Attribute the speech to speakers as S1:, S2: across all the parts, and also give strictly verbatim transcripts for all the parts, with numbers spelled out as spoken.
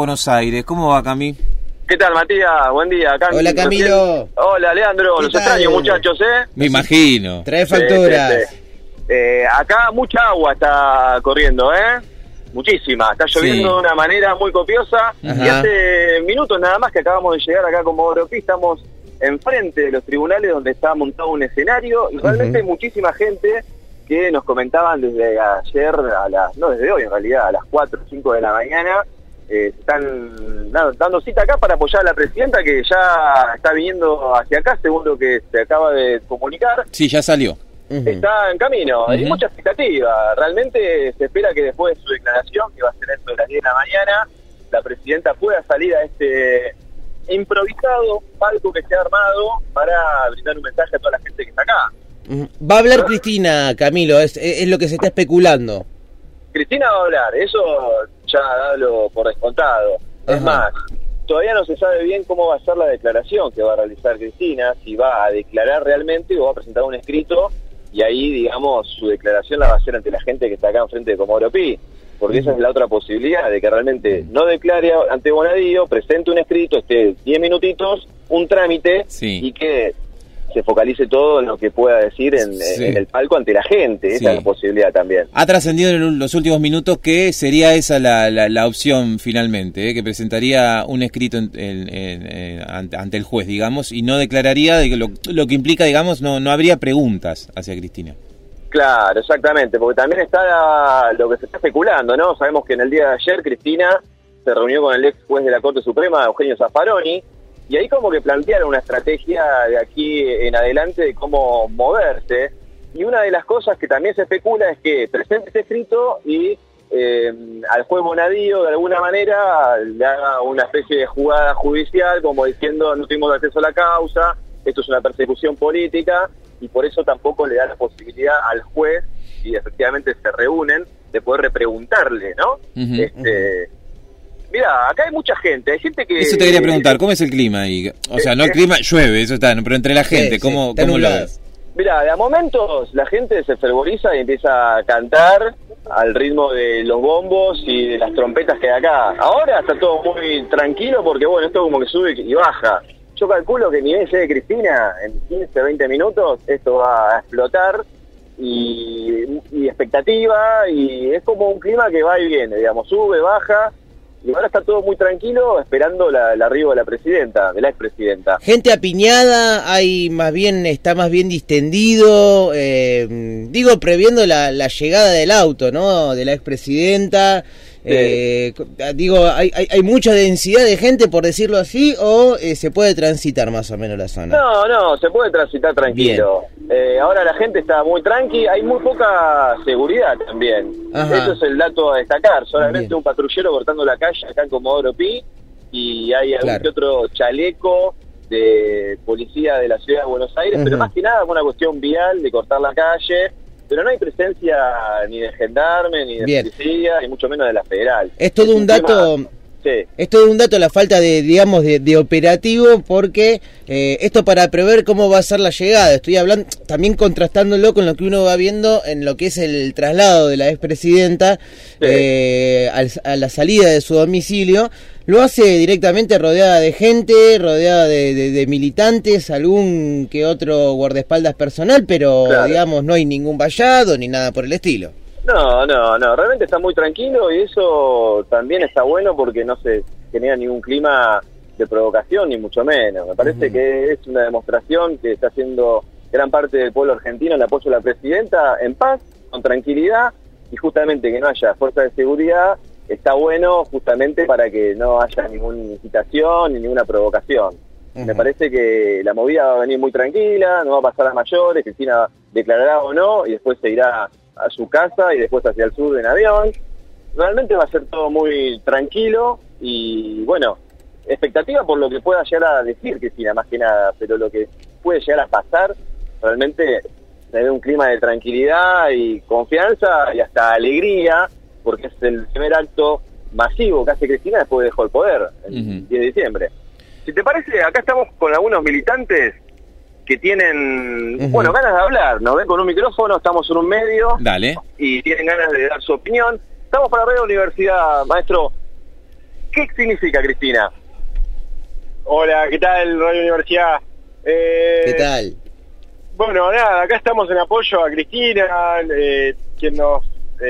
S1: Buenos Aires. ¿Cómo va, Cami?
S2: ¿Qué tal, Matías? Buen día. Cami.
S3: Hola, Camilo.
S2: Hola, Leandro. Los extraño, muchachos, ¿eh?
S1: Me imagino.
S3: Trae facturas.
S2: Sí, sí, sí. Eh, acá mucha agua está corriendo, ¿eh? Muchísima. Está lloviendo
S1: Sí.
S2: de una manera muy copiosa.
S3: Ajá.
S2: Y hace minutos nada más que acabamos de llegar acá como Oropi, estamos enfrente de los tribunales donde está montado un escenario y realmente
S3: Uh-huh.
S2: hay muchísima gente que nos comentaban desde ayer a las, no desde hoy en realidad, a las cuatro o cinco de la mañana, eh, están nada, dando cita acá para apoyar a la presidenta que ya está viniendo hacia acá según lo que se acaba de comunicar.
S1: Sí, ya salió.
S3: Uh-huh.
S2: Está en camino, hay
S1: Ujú.
S2: mucha expectativa. Realmente se espera que después de su declaración, que va a ser dentro de las diez de la mañana, la presidenta pueda salir a este improvisado palco que se ha armado para brindar un mensaje a toda la gente que está acá.
S3: Uh-huh. Va a hablar Cristina, Camilo, es, es lo que se está especulando.
S2: Cristina va a hablar, eso ya dalo por descontado. Es
S3: Ajá.
S2: más, todavía no se sabe bien cómo va a ser la declaración que va a realizar Cristina, si va a declarar realmente o va a presentar un escrito y ahí, digamos, su declaración la va a hacer ante la gente que está acá enfrente de Comodoro Pi, porque esa es la otra posibilidad, de que realmente no declare ante Bonadío, presente un escrito, esté diez minutitos, un trámite,
S1: Sí.
S2: y que se focalice todo en lo que pueda decir en,
S1: Sí.
S2: en el palco ante la gente. Esa
S1: Sí.
S2: es la posibilidad también.
S1: Ha trascendido en los últimos minutos que sería esa la, la, la opción finalmente, ¿eh? Que presentaría un escrito en, en, en, en, ante, ante el juez, digamos, y no declararía, de que lo, lo que implica, digamos, no, no habría preguntas hacia Cristina.
S2: Claro, exactamente, porque también está la- lo que se está especulando, ¿no? Sabemos que en el día de ayer Cristina se reunió con el ex juez de la Corte Suprema, Eugenio Zaffaroni, y ahí como que plantearon una estrategia de aquí en adelante de cómo moverse, y una de las cosas que también se especula es que presente este escrito y eh, al juez Bonadío de alguna manera le haga una especie de jugada judicial como diciendo no tuvimos acceso a la causa, esto es una persecución política, y por eso tampoco le da la posibilidad al juez, si efectivamente se reúnen, de poder repreguntarle, ¿no?
S1: Ujú.
S2: este, mira, acá hay mucha gente, hay gente que...
S1: Eso te quería preguntar, ¿cómo es el clima ahí? O sea, no el clima, llueve, eso está, pero entre la gente,
S3: Sí,
S1: ¿cómo,
S3: sí, está
S1: cómo lo
S3: nublado.
S1: ves?
S2: Mira, de a momentos la gente se fervoriza y empieza a cantar al ritmo de los bombos y de las trompetas que hay acá. Ahora está todo muy tranquilo porque, bueno, esto como que sube y baja. Yo calculo que ni bien llegue Cristina, en quince, veinte minutos, esto va a explotar y, y expectativa, y es como un clima que va y viene, digamos, sube, baja, y ahora está todo muy tranquilo esperando la, el arribo de la presidenta, de la expresidenta.
S3: Gente apiñada, hay más bien, está más bien distendido, eh, digo, previendo la, la llegada del auto, ¿no? De la expresidenta. Eh, digo, hay, hay, hay mucha densidad de gente, por decirlo así, o eh, se puede transitar más o menos la zona.
S2: No, no, se puede transitar tranquilo. Eh, ahora la gente está muy tranqui, hay muy poca seguridad también.
S3: Ajá.
S2: Eso es el dato a destacar. Solamente
S3: Bien.
S2: un patrullero cortando la calle acá en Comodoro Pi, y hay algún
S3: Claro.
S2: que otro chaleco de policía de la ciudad de Buenos Aires, pero
S3: Ujú.
S2: más que nada una cuestión vial de cortar la calle. Pero no hay presencia ni de gendarme, ni de
S3: Bien.
S2: policía, ni mucho menos de la federal.
S3: Es todo un dato...
S2: tema- Sí.
S3: Es todo un dato la falta de, digamos, de, de operativo, porque eh, esto para prever cómo va a ser la llegada. Estoy hablando, también contrastándolo con lo que uno va viendo en lo que es el traslado de la expresidenta
S2: Sí.
S3: eh, al- a la salida de su domicilio. Lo hace directamente rodeada de gente, rodeada de, de- de militantes, algún que otro guardaespaldas personal, pero
S2: Claro.
S3: digamos no hay ningún vallado ni nada por el estilo.
S2: No, no, no, realmente está muy tranquilo y eso también está bueno porque no se genera ningún clima de provocación, ni mucho menos. Me parece
S3: Ujú.
S2: que es una demostración que está haciendo gran parte del pueblo argentino el apoyo a la presidenta en paz, con tranquilidad, y justamente que no haya fuerza de seguridad está bueno justamente para que no haya ninguna incitación ni ninguna provocación. Me
S3: Ujú.
S2: parece que la movida va a venir muy tranquila, no va a pasar a mayores, Cristina declarará o no, y después se irá a su casa y después hacia el sur en avión. Realmente va a ser todo muy tranquilo y, bueno, expectativa por lo que pueda llegar a decir Cristina, más que nada, pero lo que puede llegar a pasar, realmente se ve un clima de tranquilidad y confianza y hasta alegría, porque es el primer acto masivo que hace Cristina después que dejó el poder, el
S1: Ujú.
S2: diez de diciembre. Si te parece, acá estamos con algunos militantes que tienen,
S3: Ujú.
S2: bueno, ganas de hablar, nos ven con un micrófono, estamos en un medio
S1: Dale.
S2: y tienen ganas de dar su opinión. Estamos para Radio Universidad, maestro. ¿Qué significa Cristina?
S4: Hola, ¿qué tal, Radio Universidad? Eh,
S3: ¿Qué tal?
S4: Bueno, nada, acá estamos en apoyo a Cristina, eh, quien nos,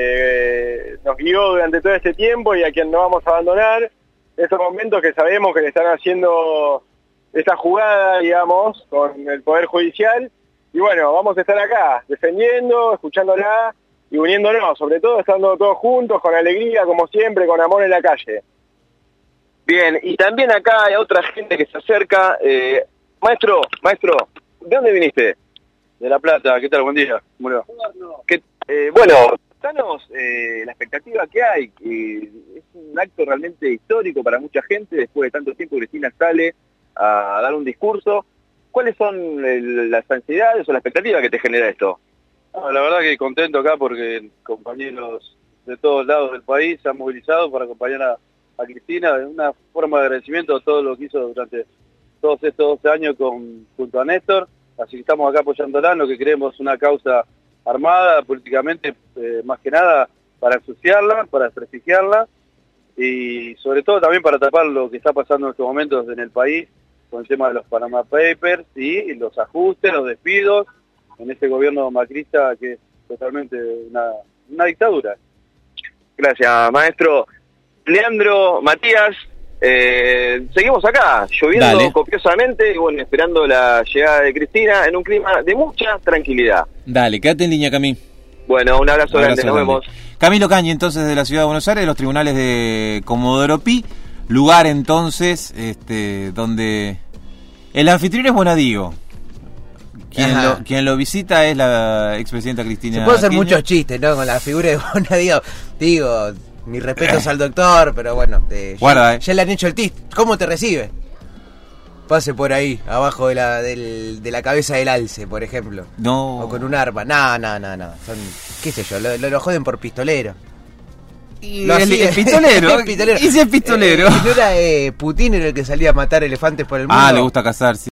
S4: eh, nos guió durante todo este tiempo y a quien no vamos a abandonar en estos momentos que sabemos que le están haciendo esta jugada, digamos, con el Poder Judicial. Y bueno, vamos a estar acá, defendiendo, escuchándola y uniéndonos, sobre todo estando todos juntos, con alegría, como siempre, con amor en la calle.
S2: Bien, y también acá hay otra gente que se acerca. Eh, maestro, maestro, ¿de dónde viniste?
S5: De La Plata, ¿qué tal? Buen día. Bueno,
S2: ¿Qué, eh, bueno, danos eh, la expectativa que hay. Eh, es un acto realmente histórico para mucha gente. Después de tanto tiempo, Cristina sale a dar un discurso. ¿Cuáles son el, las ansiedades o la expectativa que te genera esto?
S5: no, la verdad que contento acá porque compañeros de todos lados del país se han movilizado para acompañar a, a Cristina en una forma de agradecimiento a todo lo que hizo durante todos estos doce años con, junto a Néstor. Así que estamos acá apoyándola en lo que creemos una causa armada políticamente, eh, más que nada para ensuciarla, para desprestigiarla y sobre todo también para tapar lo que está pasando en estos momentos en el país con el tema de los Panama Papers y los ajustes, los despidos en este gobierno macrista que es totalmente una, una dictadura.
S2: Gracias, maestro. Leandro, Matías, eh, seguimos acá, lloviendo
S1: Dale.
S2: copiosamente y bueno, esperando la llegada de Cristina en un clima de mucha tranquilidad.
S1: Dale, quédate en línea, Cami.
S2: Bueno, un abrazo,
S1: Un
S2: grande,
S1: abrazo
S2: nos
S1: grande.
S2: vemos.
S1: Camilo Cañi, entonces, de la Ciudad de Buenos Aires, de los tribunales de Comodoro Pi, lugar entonces este donde el anfitrión es Bonadío. Quien
S3: Ajá.
S1: lo, quien lo visita es la expresidenta Cristina
S3: Se puede hacer
S1: Kirchner.
S3: muchos chistes, ¿no? Con la figura de Bonadío. Digo, mis respetos al doctor, pero bueno, eh,
S1: Guarda,
S3: ya,
S1: eh.
S3: ya le han hecho el test. ¿Cómo te recibe? Pase por ahí, abajo de la, del, de la cabeza del alce, por ejemplo.
S1: No.
S3: O con un arma. No, no, no, no. Son, qué sé yo, lo, lo, lo joden por pistolero.
S1: Y
S3: Lo
S1: el,
S3: hacía-
S1: el pistolero.
S3: El pistolero.
S1: ¿Y si es pistolero?
S3: Eh, ¿no era eh, Putin era el que salía a matar elefantes por el mundo?
S1: Ah, le gusta cazar, sí.